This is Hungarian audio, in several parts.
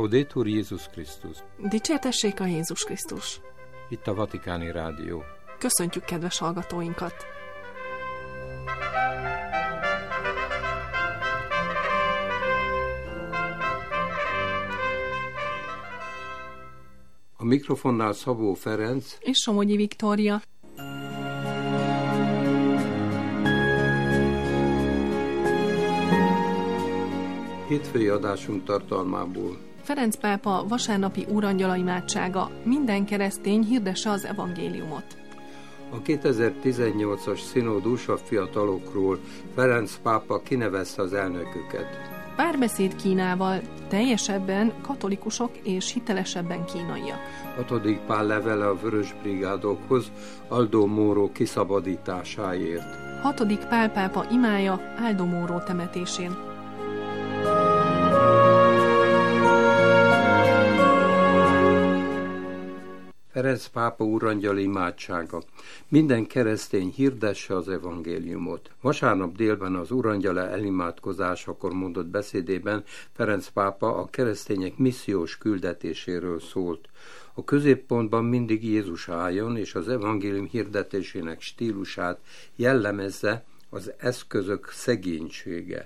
Laudetur Jézus Krisztus. Dicsértessék a Jézus Krisztus. Itt a Vatikáni Rádió. Köszöntjük kedves hallgatóinkat. A mikrofonnál Szabó Ferenc és Somogyi Viktória. Hétfői adásunk tartalmából. Ferenc pápa vasárnapi úrangyala imádsága. Minden keresztény hirdesse az evangéliumot. A 2018-as szinódus a fiatalokról. Ferenc pápa kinevezte az elnöküket. Párbeszéd Kínával, teljesebben katolikusok és hitelesebben kínaiak. 6. Pál levele a Vörös Brigádokhoz, Aldo Moro kiszabadításáért. 6. Pál pápa imája Aldo Moro temetésén. Ferenc pápa úrangyali imádsága. Minden keresztény hirdesse az evangéliumot. Vasárnap délben az úrangyala elimádkozásakor mondott beszédében Ferenc pápa a keresztények missziós küldetéséről szólt. A középpontban mindig Jézus álljon, és az evangélium hirdetésének stílusát jellemezze az eszközök szegénysége.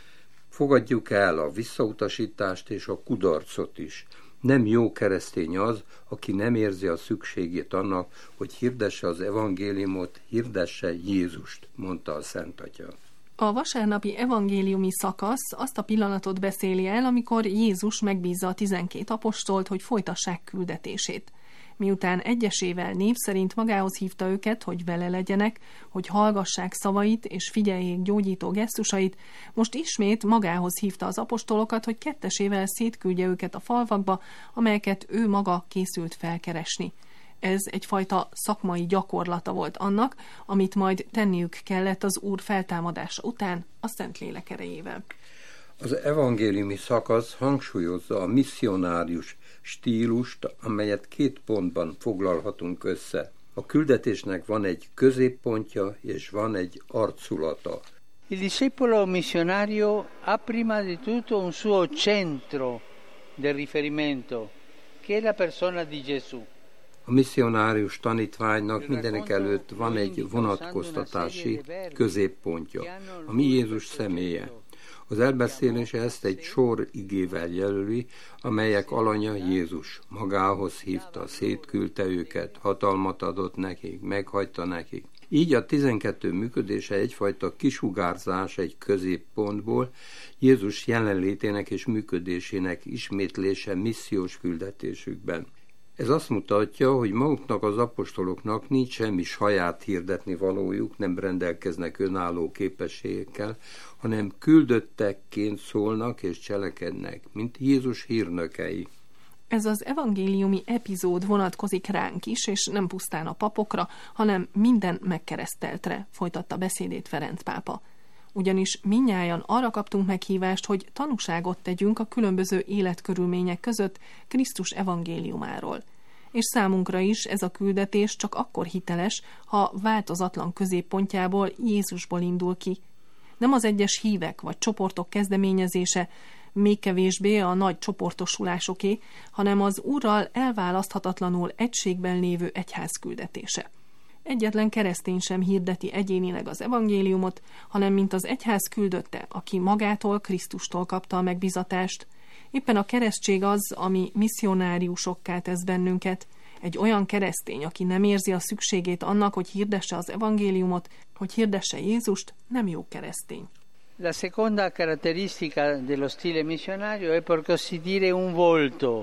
Fogadjuk el a visszautasítást és a kudarcot is. Nem jó keresztény az, aki nem érzi a szükségét annak, hogy hirdesse az evangéliumot, hirdesse Jézust, mondta a Szent Atya. A vasárnapi evangéliumi szakasz azt a pillanatot beszéli el, amikor Jézus megbízza a 12 apostolt, hogy folytassák küldetését. Miután egyesével név szerint magához hívta őket, hogy vele legyenek, hogy hallgassák szavait és figyeljék gyógyító gesztusait, most ismét magához hívta az apostolokat, hogy kettesével szétküldje őket a falvakba, amelyeket ő maga készült felkeresni. Ez egyfajta szakmai gyakorlata volt annak, amit majd tenniük kellett az Úr feltámadása után a Szentlélek erejével. Az evangéliumi szakasz hangsúlyozza a misszionárius stílust, amelyet 2 pontban foglalhatunk össze. A küldetésnek van egy középpontja és van egy arculata. Il discepolo missionario ha prima di tutto un suo centro di riferimento, che è la persona di Gesù. A misszionárius tanítványnak mindenek előtt van egy vonatkoztatási középpontja, ami Jézus személye. Az elbeszélés ezt egy sor igével jelöli, amelyek alanya Jézus. Magához hívta, szétküldte őket, hatalmat adott nekik, meghagyta nekik. Így a 12 működése egyfajta kisugárzás egy középpontból, Jézus jelenlétének és működésének ismétlése missziós küldetésükben. Ez azt mutatja, hogy maguknak az apostoloknak nincs semmi saját hirdetni valójuk, nem rendelkeznek önálló képességekkel, hanem küldöttekként szólnak és cselekednek, mint Jézus hírnökei. Ez az evangéliumi epizód vonatkozik ránk is, és nem pusztán a papokra, hanem minden megkereszteltre, folytatta beszédét Ferenc pápa. Ugyanis mindnyájan arra kaptunk meghívást, hogy tanúságot tegyünk a különböző életkörülmények között Krisztus evangéliumáról. És számunkra is ez a küldetés csak akkor hiteles, ha változatlan középpontjából, Jézusból indul ki. Nem az egyes hívek vagy csoportok kezdeményezése, még kevésbé a nagy csoportosulásoké, hanem az Úrral elválaszthatatlanul egységben lévő egyház küldetése. Egyetlen keresztény sem hirdeti egyénileg az evangéliumot, hanem mint az egyház küldötte, aki magától, Krisztustól kapta a megbízatást. Éppen a keresztség az, ami misszionáriusokká tesz bennünket. Egy olyan keresztény, aki nem érzi a szükségét annak, hogy hirdesse az evangéliumot, hogy hirdesse Jézust, nem jó keresztény. La seconda caratteristica dello stile missionario è per così dire un volto,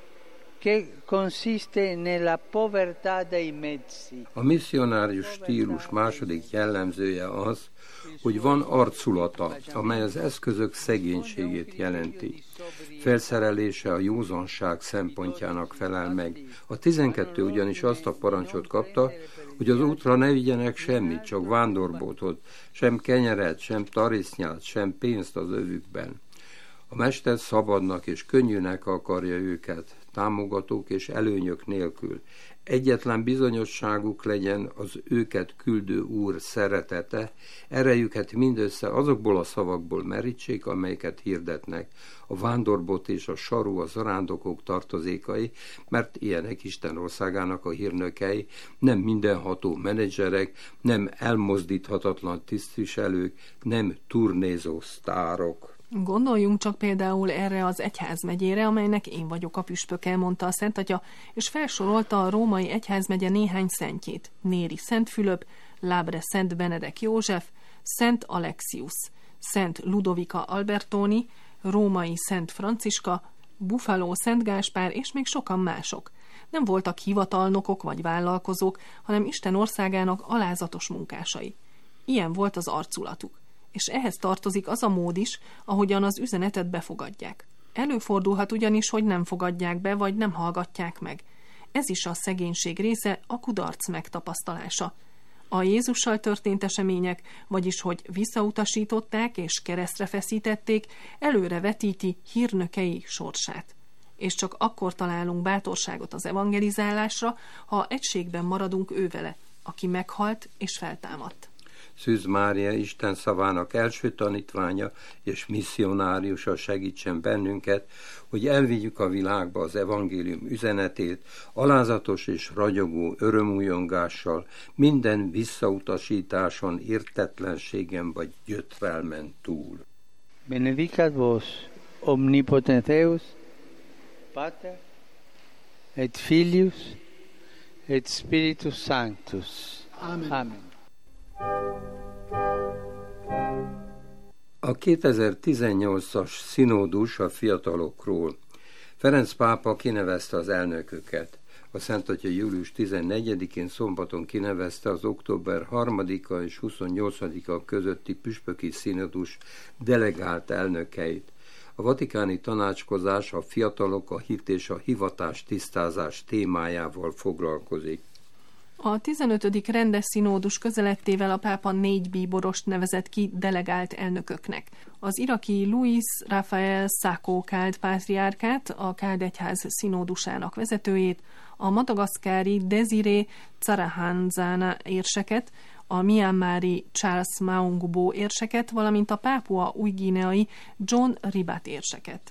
che consiste nella povertà dei mezzi. A misszionárius stílus második jellemzője az, hogy van arculata, amely az eszközök szegénységét jelenti. Felszerelése a józanság szempontjának felel meg. A 12 ugyanis azt a parancsot kapta, hogy az útra ne vigyenek semmit, csak vándorbotot, sem kenyeret, sem tarisznyát, sem pénzt az övükben. A mester szabadnak és könnyűnek akarja őket, támogatók és előnyök nélkül. egyetlen bizonyosságuk legyen az őket küldő Úr szeretete, erejüket mindössze azokból a szavakból merítsék, amelyeket hirdetnek. A vándorbot és a saru a zarándokok tartozékai, mert ilyenek Isten országának a hírnökei, nem mindenható menedzserek, nem elmozdíthatatlan tisztviselők, nem turnézó sztárok. Gondoljunk csak például erre az egyházmegyére, amelynek én vagyok a püspöke, mondta a Szentatya, és felsorolta a római egyházmegye néhány szentjét. Néri Szent Fülöp, Lábre Szent Benedek József, Szent Alexius, Szent Ludovika Albertoni, Római Szent Franciska, Buffalo Szent Gáspár és még sokan mások. Nem voltak hivatalnokok vagy vállalkozók, hanem Isten országának alázatos munkásai. Ilyen volt az arculatuk. És ehhez tartozik az a mód is, ahogyan az üzenetet befogadják. Előfordulhat ugyanis, hogy nem fogadják be, vagy nem hallgatják meg. Ez is a szegénység része, a kudarc megtapasztalása. A Jézussal történt események, vagyis hogy visszautasították és keresztre feszítették, előre vetíti hírnökei sorsát. És csak akkor találunk bátorságot az evangelizálásra, ha egységben maradunk ővele, aki meghalt és feltámadt. Szűz Mária Isten szavának első tanítványa és misszionáriusa segítsen bennünket, hogy elvigyük a világba az evangélium üzenetét, alázatos és ragyogó örömújongással, minden visszautasításon, értetlenségen vagy gyötrelmen túl. Benedicat vos, omnipotens Deus, Pater, et Filius, et Spiritus Sanctus. Amen. Amen. A 2018-as színódus a fiatalokról. Ferenc pápa kinevezte az elnököket. A Szentatya július 14-én szombaton kinevezte az október 3-a és 28-a közötti püspöki színódus delegált elnökeit. A vatikáni tanácskozás a fiatalok, a hit és a hivatás tisztázás témájával foglalkozik. A 15. rendes színódus közelettével a pápa 4 bíborost nevezett ki delegált elnököknek. Az iraki Luis Rafael Sacco káld pátriárkát, a káld egyház színódusának vezetőjét, a madagaszkári Desiré Tsarahanzana érseket, a mianmári Charles Maungbo érseket, valamint a Pápua új-guineai John Ribat érseket.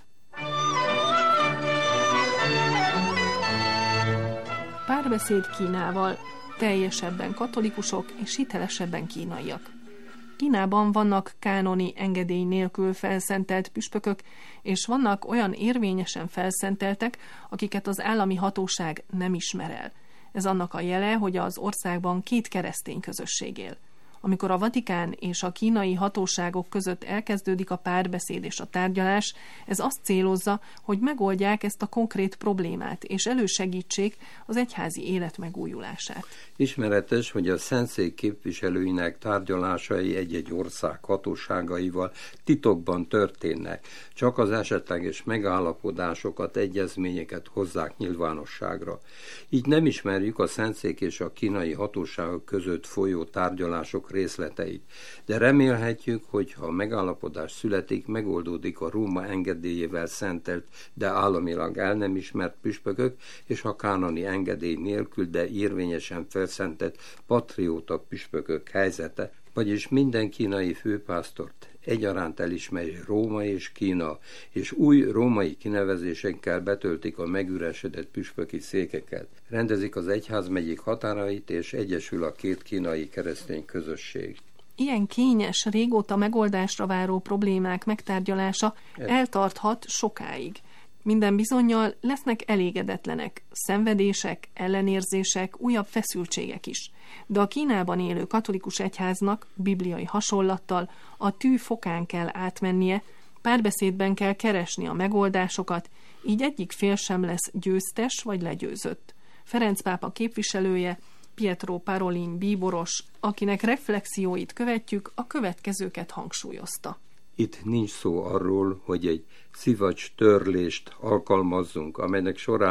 Párbeszéd Kínával. Teljesebben katolikusok és hitelesebben kínaiak. Kínában vannak kánoni engedély nélkül felszentelt püspökök, és vannak olyan érvényesen felszenteltek, akiket az állami hatóság nem ismer el. Ez annak a jele, hogy az országban 2 keresztény közösség él. Amikor a Vatikán és a kínai hatóságok között elkezdődik a párbeszéd és a tárgyalás, ez azt célozza, hogy megoldják ezt a konkrét problémát, és elősegítsék az egyházi élet megújulását. Ismeretes, hogy a Szentszék képviselőinek tárgyalásai egy-egy ország hatóságaival titokban történnek, csak az esetleges megállapodásokat, egyezményeket hozzák nyilvánosságra. Így nem ismerjük a Szentszék és a kínai hatóságok között folyó tárgyalások részleteit, de remélhetjük, hogy ha megállapodás születik, megoldódik a Róma engedélyével szentelt, de államilag el nem ismert püspökök, és a kánoni engedély nélkül, de érvényesen felszentelt patrióta püspökök helyzete, vagyis minden kínai főpásztort egyaránt elismeri Róma és Kína, és új római kinevezésekkel betöltik a megüresedett püspöki székeket. Rendezik az egyházmegyék határait, és egyesül a 2 kínai keresztény közösség. Ilyen kényes, régóta megoldásra váró problémák megtárgyalása eltarthat sokáig. Minden bizonnyal lesznek elégedetlenek, szenvedések, ellenérzések, újabb feszültségek is. De a Kínában élő katolikus egyháznak bibliai hasonlattal a tű fokán kell átmennie, párbeszédben kell keresni a megoldásokat, így egyik fél sem lesz győztes vagy legyőzött. Ferenc pápa képviselője, Pietro Parolin bíboros, akinek reflexióit követjük, a következőket hangsúlyozta. Itt nincs szó arról, hogy egy szivacs törlést alkalmazzunk, amelynek során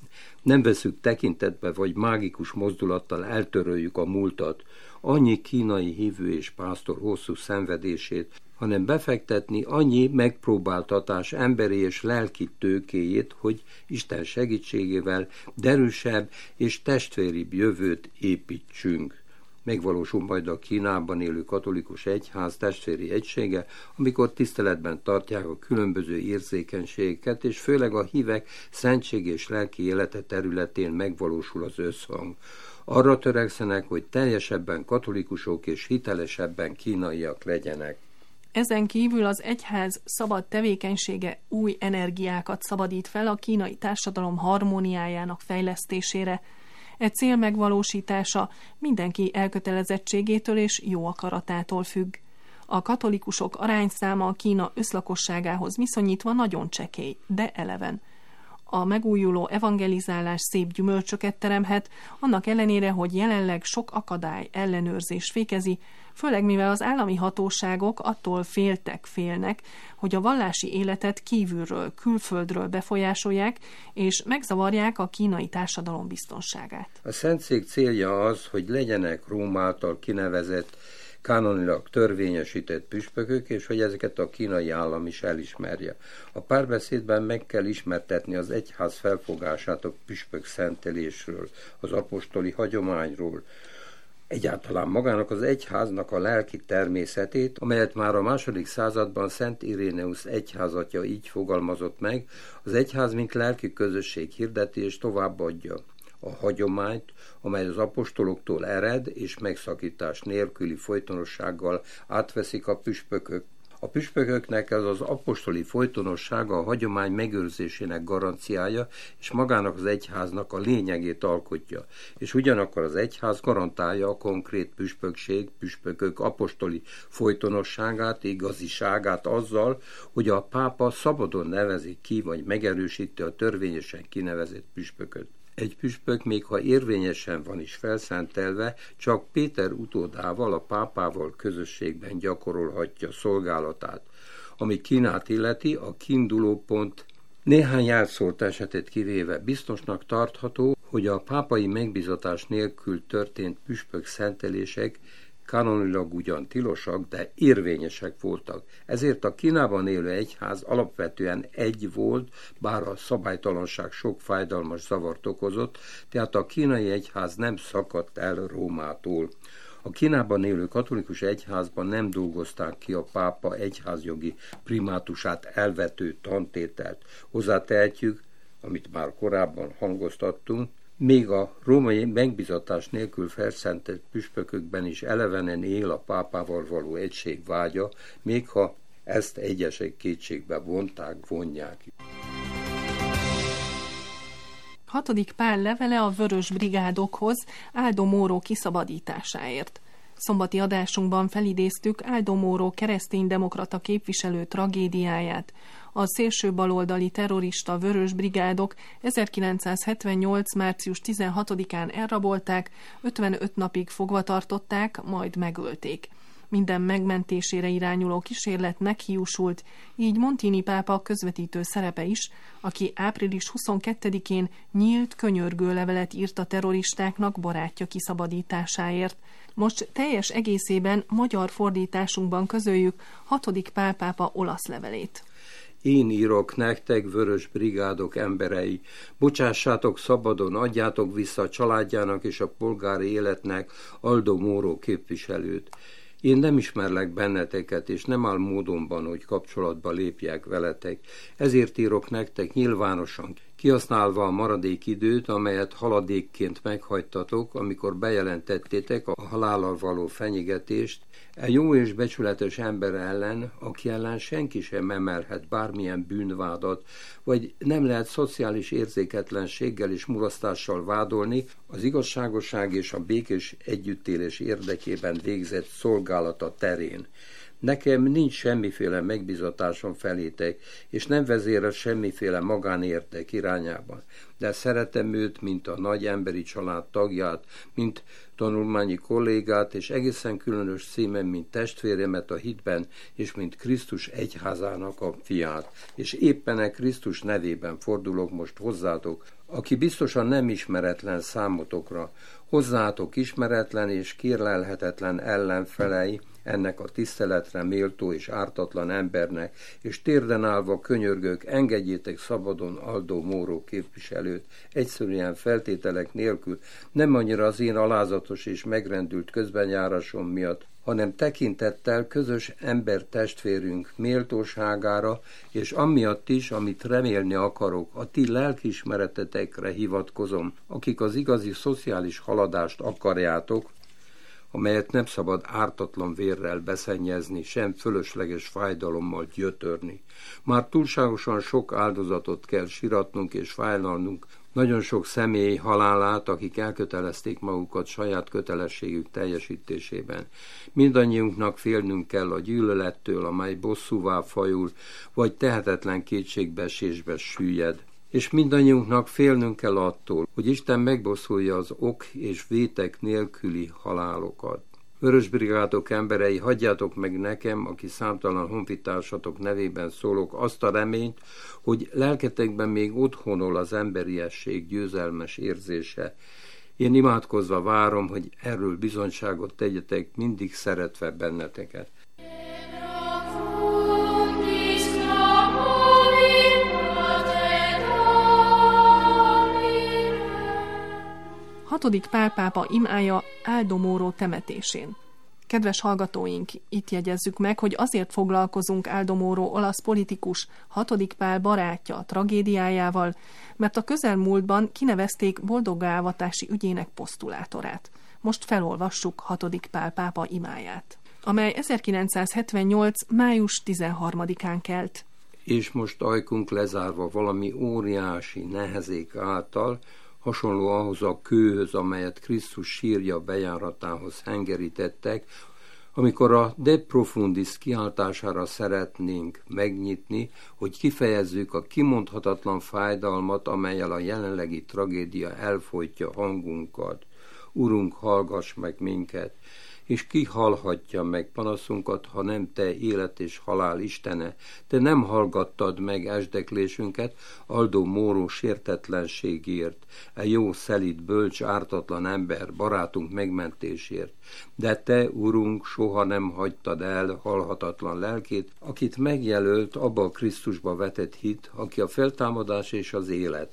Nem veszük tekintetbe, vagy mágikus mozdulattal eltöröljük a múltat, annyi kínai hívő és pásztor hosszú szenvedését, hanem befektetni annyi megpróbáltatás emberi és lelki tőkéjét, hogy Isten segítségével derűsebb és testvéribb jövőt építsünk. Megvalósul majd a Kínában élő katolikus egyház testvéri egysége, amikor tiszteletben tartják a különböző érzékenységeket, és főleg a hívek szentség és lelki élete területén megvalósul az összhang. Arra törekszenek, hogy teljesebben katolikusok és hitelesebben kínaiak legyenek. Ezen kívül az egyház szabad tevékenysége új energiákat szabadít fel a kínai társadalom harmóniájának fejlesztésére. E cél megvalósítása mindenki elkötelezettségétől és jó akaratától függ. A katolikusok arányszáma a Kína összlakosságához viszonyítva nagyon csekély, de eleven. A megújuló evangelizálás szép gyümölcsöket teremhet, annak ellenére, hogy jelenleg sok akadály, ellenőrzés fékezi, főleg mivel az állami hatóságok attól félnek, hogy a vallási életet kívülről, külföldről befolyásolják, és megzavarják a kínai társadalom biztonságát. A Szentszék célja az, hogy legyenek Róm által kinevezett, kánonilag törvényesített püspökök, és hogy ezeket a kínai állam is elismerje. A párbeszédben meg kell ismertetni az egyház felfogását a püspök szentelésről, az apostoli hagyományról, egyáltalán magának az egyháznak a lelki természetét, amelyet már a II. Században Szent Iréneusz egyházatja így fogalmazott meg, az egyház mint lelki közösség hirdeti és továbbadja a hagyományt, amely az apostoloktól ered és megszakítás nélküli folytonossággal átveszik a püspökök. A püspököknek ez az apostoli folytonossága a hagyomány megőrzésének garanciája, és magának az egyháznak a lényegét alkotja. És ugyanakkor az egyház garantálja a konkrét püspökök apostoli folytonosságát, igaziságát azzal, hogy a pápa szabadon nevezi ki, vagy megerősíti a törvényesen kinevezett püspököt. Egy püspök, még ha érvényesen van is felszentelve, csak Péter utódával, a pápával közösségben gyakorolhatja szolgálatát. Ami Kínát illeti, a kiinduló pont néhány elszórt esetet kivéve biztosnak tartható, hogy a pápai megbízatás nélkül történt püspök szentelések kanonilag ugyan tilosak, de érvényesek voltak. Ezért a Kínában élő egyház alapvetően egy volt, bár a szabálytalanság sok fájdalmas zavart okozott, tehát a kínai egyház nem szakadt el Rómától. A Kínában élő katolikus egyházban nem dolgozták ki a pápa egyházjogi primátusát elvető tantételt. Hozzátehetjük, amit már korábban hangoztattunk, még a római megbízatás nélkül felszentelt püspökökben is elevenen él a pápával való egység vágya, még ha ezt egyesek kétségbe vonják. 6. Pál levele a vörös brigádokhoz Aldo Moro kiszabadításáért. Szombati adásunkban felidéztük Aldo Moro kereszténydemokrata képviselő tragédiáját. A szélső baloldali terrorista vörös brigádok 1978. március 16-án elrabolták, 55 napig fogva tartották, majd megölték. Minden megmentésére irányuló kísérlet meghiúsult, így Montini pápa közvetítő szerepe is, aki április 22-én nyílt könyörgő levelet írt a terroristáknak barátja kiszabadításáért. Most teljes egészében magyar fordításunkban közöljük 6. Pál pápa olasz levelét. Én írok nektek, vörös brigádok emberei, bocsássátok szabadon, adjátok vissza a családjának és a polgári életnek Aldo Moro képviselőt. Én nem ismerlek benneteket, és nem áll módonban, hogy kapcsolatba lépjek veletek. Ezért írok nektek nyilvánosan, kihasználva a maradék időt, amelyet haladékként meghagytatok, amikor bejelentettétek a halállal való fenyegetést, egy jó és becsületes ember ellen, aki ellen senki sem emelhet bármilyen bűnvádat, vagy nem lehet szociális érzéketlenséggel és mulasztással vádolni az igazságosság és a békés együttélés érdekében végzett szolgálata terén. Nekem nincs semmiféle megbizatásom felétek, és nem vezérel semmiféle magánérdek irányában, de szeretem őt, mint a nagy emberi család tagját, mint tanulmányi kollégát, és egészen különös címen, mint testvéremet a hitben, és mint Krisztus egyházának a fiát. És éppen Krisztus nevében fordulok most hozzátok, aki biztosan nem ismeretlen számotokra, hozzátok ismeretlen és kérlelhetetlen ellenfelei, ennek a tiszteletre méltó és ártatlan embernek, és térden állva könyörgök, engedjétek szabadon Aldo Moro képviselőt, egyszerűen feltételek nélkül, nem annyira az én alázatos és megrendült közbenjárásom miatt, hanem tekintettel közös embertestvérünk méltóságára, és amiatt is, amit remélni akarok, a ti lelkiismeretetekre hivatkozom, akik az igazi szociális haladást akarjátok, amelyet nem szabad ártatlan vérrel beszennyezni, sem fölösleges fájdalommal gyötörni. Már túlságosan sok áldozatot kell siratnunk és fájlalnunk, nagyon sok személy halálát, akik elkötelezték magukat saját kötelességük teljesítésében. Mindannyiunknak félnünk kell a gyűlölettől, amely bosszúvá fajul, vagy tehetetlen kétségbeesésbe süllyed. És mindannyiunknak félnünk kell attól, hogy Isten megbosszulja az ok és vétek nélküli halálokat. Vörösbrigádok emberei, hagyjátok meg nekem, aki számtalan honfitársatok nevében szólok, azt a reményt, hogy lelketekben még otthonol az emberiesség győzelmes érzése. Én imádkozva várom, hogy erről bizonyságot tegyetek, mindig szeretve benneteket. Hatodik Pál pápa imája Aldo Moro temetésén. Kedves hallgatóink, itt jegyezzük meg, hogy azért foglalkozunk Aldo Moro olasz politikus 6. Pál barátja tragédiájával, mert a közelmúltban kinevezték boldoggá-avatási ügyének posztulátorát. Most felolvassuk 6. Pál pápa imáját, amely 1978. május 13-án kelt. És most ajkunk lezárva valami óriási nehezék által, hasonló ahhoz a kőhöz, amelyet Krisztus sírja bejáratához hengerítettek, amikor a De Profundis kiáltására szeretnénk megnyitni, hogy kifejezzük a kimondhatatlan fájdalmat, amellyel a jelenlegi tragédia elfojtja hangunkat. Urunk, hallgass meg minket! És ki hallhatja meg panaszunkat, ha nem te, élet és halál Istene? Te nem hallgattad meg esdeklésünket Aldo Moro sértetlenségért, e jó, szelíd, bölcs, ártatlan ember, barátunk megmentésért. De te, Urunk, soha nem hagytad el halhatatlan lelkét, akit megjelölt abba a Krisztusba vetett hit, aki a feltámadás és az élet.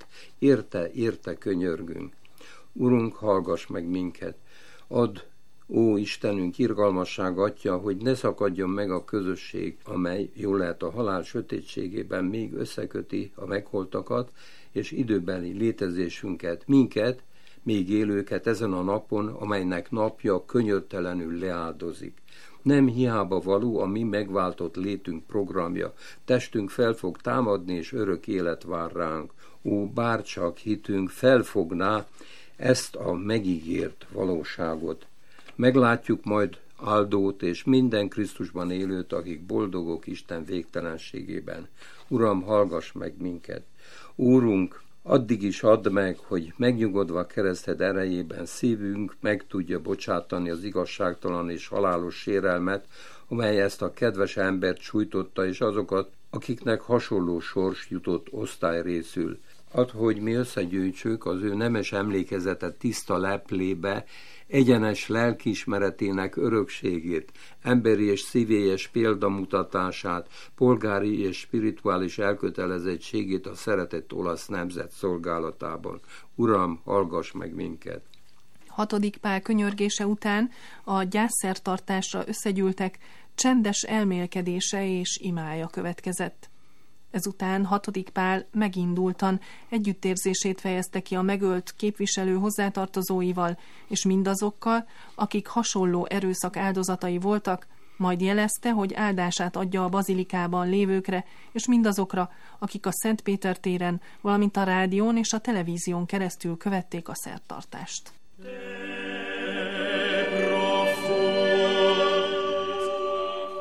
Érte könyörgünk. Urunk, hallgass meg minket. Add, ó Istenünk, irgalmasság atya, hogy ne szakadjon meg a közösség, amely jól lehet a halál sötétségében még összeköti a megholtakat, és időbeli létezésünket, minket, még élőket ezen a napon, amelynek napja könyörtelenül leáldozik. Nem hiába való a mi megváltott létünk programja, testünk fel fog támadni, és örök élet vár ránk. Ó, bárcsak hitünk felfogná ezt a megígért valóságot. Meglátjuk majd Aldót és minden Krisztusban élőt, akik boldogok Isten végtelenségében. Uram, hallgass meg minket! Úrunk, addig is add meg, hogy megnyugodva kereszted erejében szívünk meg tudja bocsátani az igazságtalan és halálos sérelmet, amely ezt a kedves embert sújtotta, és azokat, akiknek hasonló sors jutott osztályrészül. Add, hogy mi összegyűjtsük az ő nemes emlékezetet tiszta leplébe, egyenes lelkiismeretének örökségét, emberi és szívélyes példamutatását, polgári és spirituális elkötelezettségét a szeretett olasz nemzet szolgálatában. Uram, hallgass meg minket! 6. Pál könyörgése után a gyászszertartásra összegyűltek csendes elmélkedése és imája következett. Ezután 6. Pál megindultan együttérzését fejezte ki a megölt képviselő hozzátartozóival, és mindazokkal, akik hasonló erőszak áldozatai voltak, majd jelezte, hogy áldását adja a bazilikában lévőkre, és mindazokra, akik a Szent Péter téren, valamint a rádión és a televízión keresztül követték a szertartást.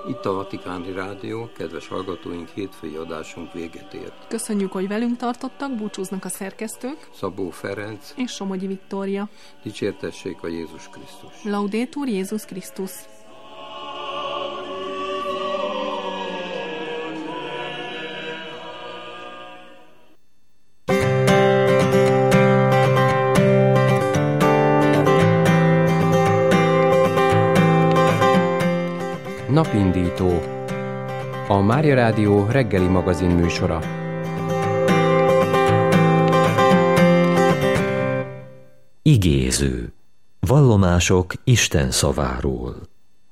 Itt a Vatikáni Rádió, kedves hallgatóink, hétfői adásunk véget ért. Köszönjük, hogy velünk tartottak, búcsúznak a szerkesztők, Szabó Ferenc és Somogyi Viktória. Dicsértessék a Jézus Krisztus. Laudetur Jézus Krisztus. Napindító. A Mária Rádió reggeli magazin műsora. Igéző. Vallomások Isten szaváról.